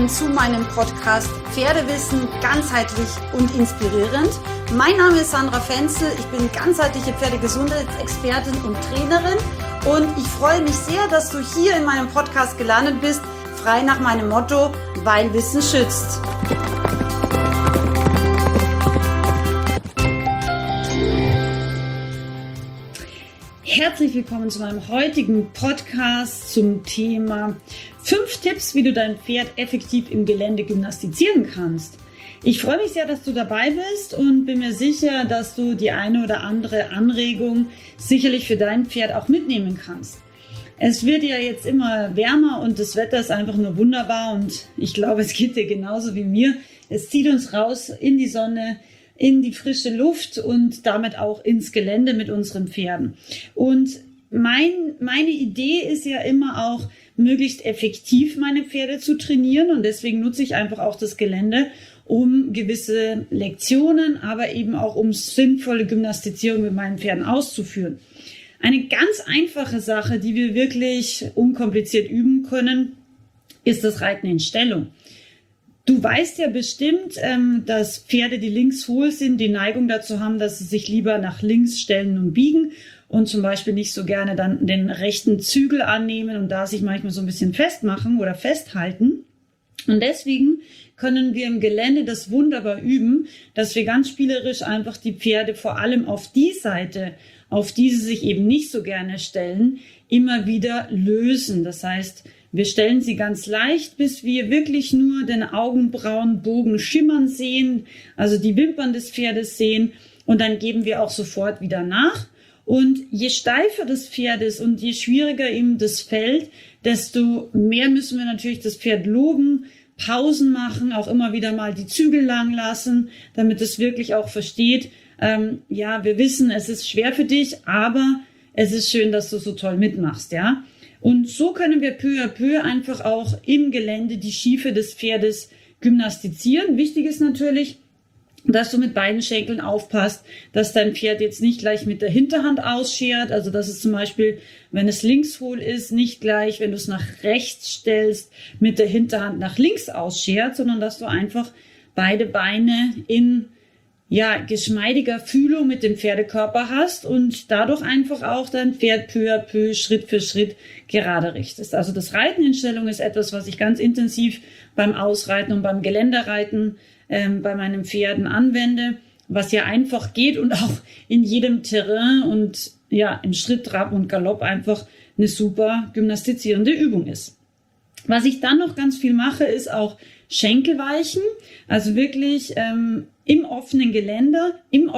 willkommen zu meinem Podcast Pferdewissen ganzheitlich und inspirierend. Mein Name ist Sandra Fenzel, ich bin ganzheitliche Pferdegesundheitsexpertin und Trainerin und ich freue mich sehr, dass du hier in meinem Podcast gelandet bist, frei nach meinem Motto, weil Wissen schützt. Herzlich willkommen zu meinem heutigen Podcast zum Thema 5 Tipps, wie du dein Pferd effektiv im Gelände gymnastizieren kannst. Ich freue mich sehr, dass du dabei bist und bin mir sicher, dass du die eine oder andere Anregung sicherlich für dein Pferd auch mitnehmen kannst. Es wird ja jetzt immer wärmer und das Wetter ist einfach nur wunderbar und ich glaube, es geht dir genauso wie mir. Es zieht uns raus in die Sonne, in die frische Luft und damit auch ins Gelände mit unseren Pferden. Und meine Idee ist ja immer auch, möglichst effektiv meine Pferde zu trainieren und deswegen nutze ich einfach auch das Gelände, um gewisse Lektionen, aber eben auch um sinnvolle Gymnastizierung mit meinen Pferden auszuführen. Eine ganz einfache Sache, die wir wirklich unkompliziert üben können, ist das Reiten in Stellung. Du weißt ja bestimmt, dass Pferde, die linkshohl sind, die Neigung dazu haben, dass sie sich lieber nach links stellen und biegen und zum Beispiel nicht so gerne dann den rechten Zügel annehmen und da sich manchmal so ein bisschen festmachen oder festhalten. Und deswegen können wir im Gelände das wunderbar üben, dass wir ganz spielerisch einfach die Pferde vor allem auf die Seite, auf die sie sich eben nicht so gerne stellen, immer wieder lösen. Das heißt, wir stellen sie ganz leicht, bis wir wirklich nur den Augenbrauenbogen schimmern sehen, also die Wimpern des Pferdes sehen und dann geben wir auch sofort wieder nach. Und je steifer das Pferd ist und je schwieriger ihm das fällt, desto mehr müssen wir natürlich das Pferd loben, Pausen machen, auch immer wieder mal die Zügel lang lassen, damit es wirklich auch versteht, wir wissen, es ist schwer für dich, aber es ist schön, dass du so toll mitmachst, ja. Und so können wir peu à peu einfach auch im Gelände die Schiefe des Pferdes gymnastizieren. Wichtig ist natürlich, dass du mit beiden Schenkeln aufpasst, dass dein Pferd jetzt nicht gleich mit der Hinterhand ausschert. Also dass es zum Beispiel, wenn es linkshohl ist, nicht gleich, wenn du es nach rechts stellst, mit der Hinterhand nach links ausschert, sondern dass du einfach beide Beine in geschmeidiger Fühlung mit dem Pferdekörper hast und dadurch einfach auch dein Pferd peu à peu, Schritt für Schritt gerade richtest. Also das Reiten in Stellung ist etwas, was ich ganz intensiv beim Ausreiten und beim Geländereiten bei meinen Pferden anwende, was ja einfach geht und auch in jedem Terrain und im Schritt, Trab und Galopp einfach eine super gymnastizierende Übung ist. Was ich dann noch ganz viel mache, ist auch Schenkelweichen, also wirklich im offenen Gelände,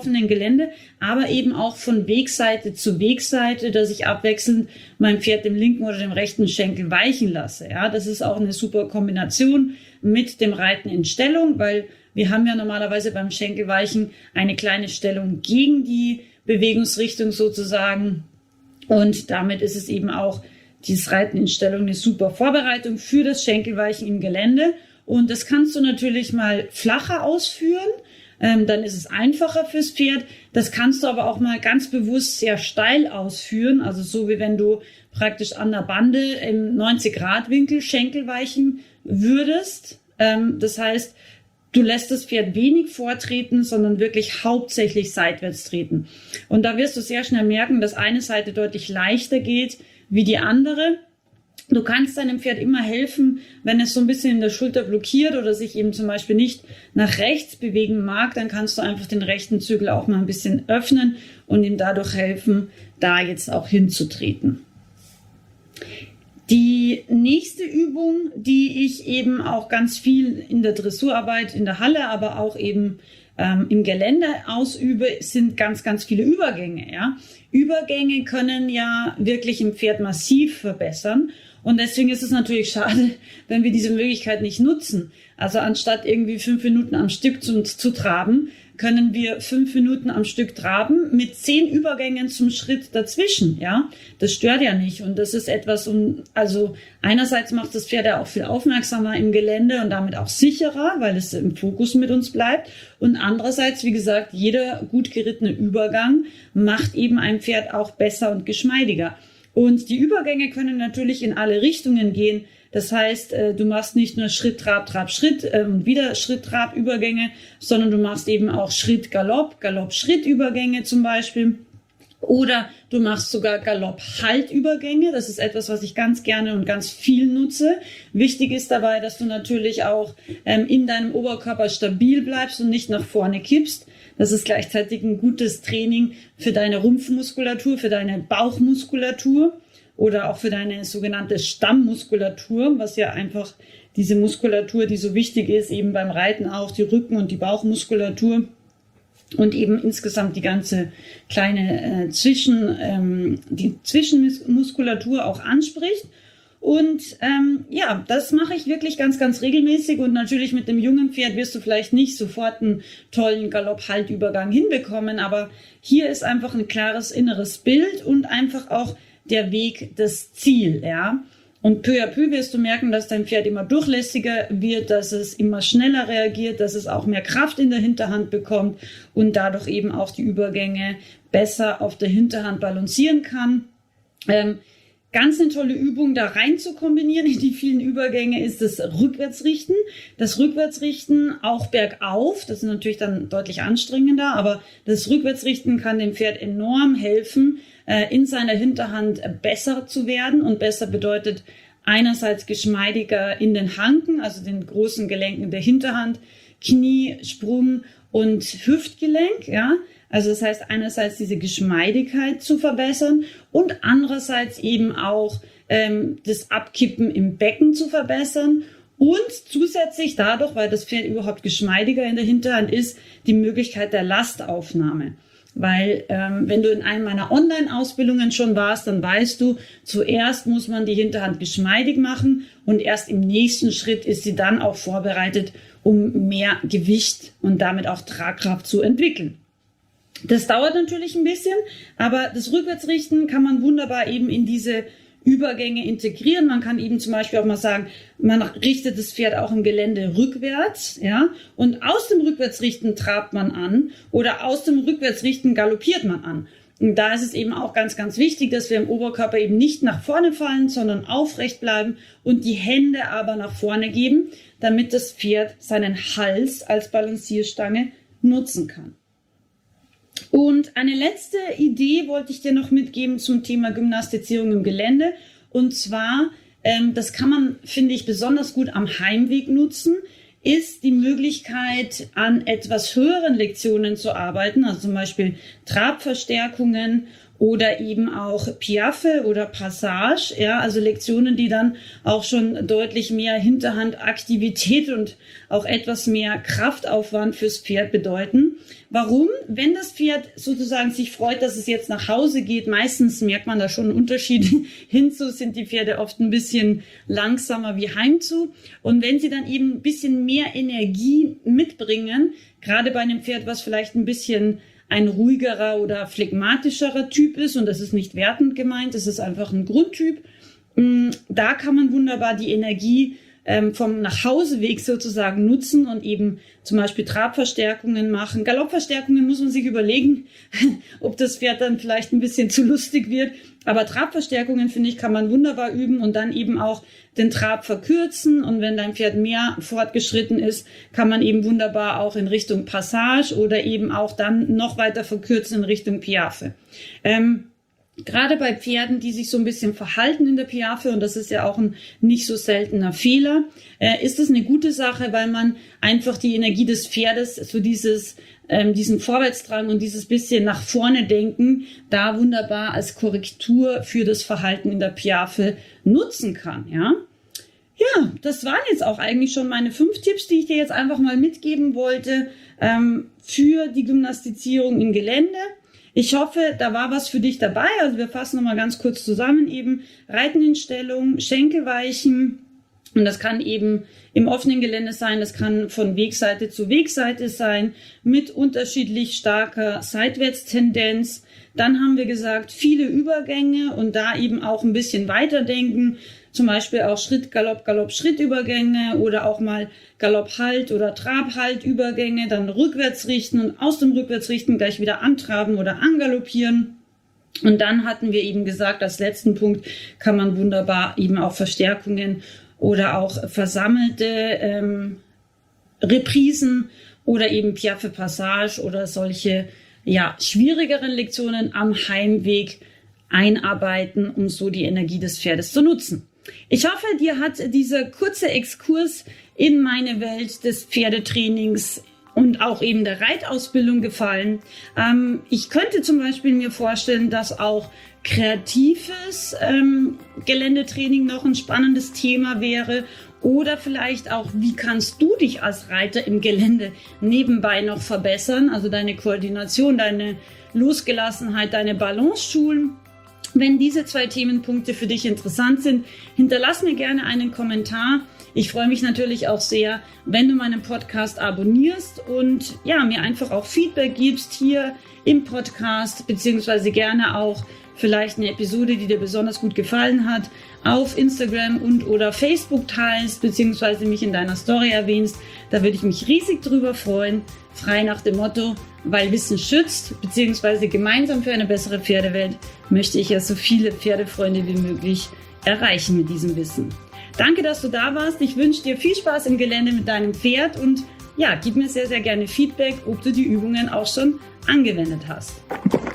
aber eben auch von Wegseite zu Wegseite, dass ich abwechselnd mein Pferd dem linken oder dem rechten Schenkel weichen lasse. Ja, das ist auch eine super Kombination mit dem Reiten in Stellung, weil wir haben ja normalerweise beim Schenkelweichen eine kleine Stellung gegen die Bewegungsrichtung sozusagen und damit ist es eben auch dieses Reiten in Stellung eine super Vorbereitung für das Schenkelweichen im Gelände. Und das kannst du natürlich mal flacher ausführen, dann ist es einfacher fürs Pferd. Das kannst du aber auch mal ganz bewusst sehr steil ausführen, also so wie wenn du praktisch an der Bande im 90-Grad-Winkel Schenkel weichen würdest. Das heißt, du lässt das Pferd wenig vortreten, sondern wirklich hauptsächlich seitwärts treten. Und da wirst du sehr schnell merken, dass eine Seite deutlich leichter geht wie die andere. Du kannst deinem Pferd immer helfen, wenn es so ein bisschen in der Schulter blockiert oder sich eben zum Beispiel nicht nach rechts bewegen mag, dann kannst du einfach den rechten Zügel auch mal ein bisschen öffnen und ihm dadurch helfen, da jetzt auch hinzutreten. Die nächste Übung, die ich eben auch ganz viel in der Dressurarbeit in der Halle, aber auch eben im Gelände ausübe, sind ganz, ganz viele Übergänge. Ja? Übergänge können ja wirklich im Pferd massiv verbessern. Und deswegen ist es natürlich schade, wenn wir diese Möglichkeit nicht nutzen. Also anstatt irgendwie 5 Minuten am Stück zu traben, können wir 5 Minuten am Stück traben mit 10 Übergängen zum Schritt dazwischen. Ja, das stört ja nicht. Und das ist etwas, also einerseits macht das Pferd ja auch viel aufmerksamer im Gelände und damit auch sicherer, weil es im Fokus mit uns bleibt. Und andererseits, wie gesagt, jeder gut gerittene Übergang macht eben ein Pferd auch besser und geschmeidiger. Und die Übergänge können natürlich in alle Richtungen gehen. Das heißt, du machst nicht nur Schritt, Trab, Trab, Schritt und wieder Schritt, Trab, Übergänge, sondern du machst eben auch Schritt, Galopp, Galopp, Schritt, Übergänge zum Beispiel. Oder du machst sogar Galopp-Halt-Übergänge. Das ist etwas, was ich ganz gerne und ganz viel nutze. Wichtig ist dabei, dass du natürlich auch in deinem Oberkörper stabil bleibst und nicht nach vorne kippst. Das ist gleichzeitig ein gutes Training für deine Rumpfmuskulatur, für deine Bauchmuskulatur oder auch für deine sogenannte Stammmuskulatur, was ja einfach diese Muskulatur, die so wichtig ist, eben beim Reiten auch, die Rücken- und die Bauchmuskulatur. Und eben insgesamt die ganze kleine die Zwischenmuskulatur auch anspricht. Und das mache ich wirklich ganz, ganz regelmäßig. Und natürlich mit dem jungen Pferd wirst du vielleicht nicht sofort einen tollen Galopp-Halt-Übergang hinbekommen. Aber hier ist einfach ein klares inneres Bild und einfach auch der Weg, das Ziel, ja. Und peu à peu wirst du merken, dass dein Pferd immer durchlässiger wird, dass es immer schneller reagiert, dass es auch mehr Kraft in der Hinterhand bekommt und dadurch eben auch die Übergänge besser auf der Hinterhand balancieren kann. Ganz eine tolle Übung, da rein zu kombinieren in die vielen Übergänge, ist das Rückwärtsrichten. Das Rückwärtsrichten auch bergauf, das ist natürlich dann deutlich anstrengender, aber das Rückwärtsrichten kann dem Pferd enorm helfen, in seiner Hinterhand besser zu werden. Und besser bedeutet einerseits geschmeidiger in den Hanken, also den großen Gelenken der Hinterhand, Knie, Sprung und Hüftgelenk, ja. Also das heißt einerseits diese Geschmeidigkeit zu verbessern und andererseits eben auch das Abkippen im Becken zu verbessern und zusätzlich dadurch, weil das Pferd überhaupt geschmeidiger in der Hinterhand ist, die Möglichkeit der Lastaufnahme. Weil wenn du in einem meiner Online-Ausbildungen schon warst, dann weißt du, zuerst muss man die Hinterhand geschmeidig machen und erst im nächsten Schritt ist sie dann auch vorbereitet, um mehr Gewicht und damit auch Tragkraft zu entwickeln. Das dauert natürlich ein bisschen, aber das Rückwärtsrichten kann man wunderbar eben in diese Übergänge integrieren. Man kann eben zum Beispiel auch mal sagen, man richtet das Pferd auch im Gelände rückwärts, ja, und aus dem Rückwärtsrichten trabt man an oder aus dem Rückwärtsrichten galoppiert man an. Und da ist es eben auch ganz, ganz wichtig, dass wir im Oberkörper eben nicht nach vorne fallen, sondern aufrecht bleiben und die Hände aber nach vorne geben, damit das Pferd seinen Hals als Balancierstange nutzen kann. Und eine letzte Idee wollte ich dir noch mitgeben zum Thema Gymnastizierung im Gelände. Und zwar, das kann man, finde ich, besonders gut am Heimweg nutzen, ist die Möglichkeit, an etwas höheren Lektionen zu arbeiten, also zum Beispiel Trabverstärkungen oder eben auch Piaffe oder Passage, ja, also Lektionen, die dann auch schon deutlich mehr Hinterhandaktivität und auch etwas mehr Kraftaufwand fürs Pferd bedeuten. Warum? Wenn das Pferd sozusagen sich freut, dass es jetzt nach Hause geht, meistens merkt man da schon einen Unterschied hinzu, sind die Pferde oft ein bisschen langsamer wie heimzu. Und wenn sie dann eben ein bisschen mehr Energie mitbringen, gerade bei einem Pferd, was vielleicht ein bisschen ein ruhigerer oder phlegmatischerer Typ ist, und das ist nicht wertend gemeint, das ist einfach ein Grundtyp, da kann man wunderbar die Energie vom Nachhauseweg sozusagen nutzen und eben zum Beispiel Trabverstärkungen machen. Galoppverstärkungen muss man sich überlegen, ob das Pferd dann vielleicht ein bisschen zu lustig wird. Aber Trabverstärkungen, finde ich, kann man wunderbar üben und dann eben auch den Trab verkürzen. Und wenn dein Pferd mehr fortgeschritten ist, kann man eben wunderbar auch in Richtung Passage oder eben auch dann noch weiter verkürzen in Richtung Piaffe. Gerade bei Pferden, die sich so ein bisschen verhalten in der Piaffe, und das ist ja auch ein nicht so seltener Fehler, ist es eine gute Sache, weil man einfach die Energie des Pferdes, so diesen Vorwärtsdrang und dieses bisschen nach vorne denken, da wunderbar als Korrektur für das Verhalten in der Piaffe nutzen kann, ja. Ja, das waren jetzt auch eigentlich schon meine 5 Tipps, die ich dir jetzt einfach mal mitgeben wollte, für die Gymnastizierung im Gelände. Ich hoffe, da war was für dich dabei. Also wir fassen nochmal ganz kurz zusammen eben. Reiten in Stellung, Schenkel weichen. Und das kann eben im offenen Gelände sein. Das kann von Wegseite zu Wegseite sein. Mit unterschiedlich starker Seitwärtstendenz. Dann haben wir gesagt, viele Übergänge und da eben auch ein bisschen weiterdenken. Zum Beispiel auch Schritt, Galopp, Galopp, Schrittübergänge oder auch mal Galopp, Halt oder Trab, Halt Übergänge, dann rückwärts richten und aus dem Rückwärtsrichten gleich wieder antraben oder angaloppieren. Und dann hatten wir eben gesagt, als letzten Punkt kann man wunderbar eben auch Verstärkungen oder auch versammelte Reprisen oder eben Piaffe Passage oder solche schwierigeren Lektionen am Heimweg einarbeiten, um so die Energie des Pferdes zu nutzen. Ich hoffe, dir hat dieser kurze Exkurs in meine Welt des Pferdetrainings und auch eben der Reitausbildung gefallen. Ich könnte zum Beispiel mir vorstellen, dass auch kreatives Geländetraining noch ein spannendes Thema wäre. Oder vielleicht auch, wie kannst du dich als Reiter im Gelände nebenbei noch verbessern? Also deine Koordination, deine Losgelassenheit, deine Balance schulen. Wenn diese 2 Themenpunkte für dich interessant sind, hinterlass mir gerne einen Kommentar. Ich freue mich natürlich auch sehr, wenn du meinen Podcast abonnierst und mir einfach auch Feedback gibst hier im Podcast, beziehungsweise gerne auch vielleicht eine Episode, die dir besonders gut gefallen hat, auf Instagram und oder Facebook teilst, beziehungsweise mich in deiner Story erwähnst. Da würde ich mich riesig drüber freuen. Frei nach dem Motto, weil Wissen schützt, beziehungsweise gemeinsam für eine bessere Pferdewelt möchte ich ja so viele Pferdefreunde wie möglich erreichen mit diesem Wissen. Danke, dass du da warst. Ich wünsche dir viel Spaß im Gelände mit deinem Pferd und gib mir sehr, sehr gerne Feedback, ob du die Übungen auch schon angewendet hast.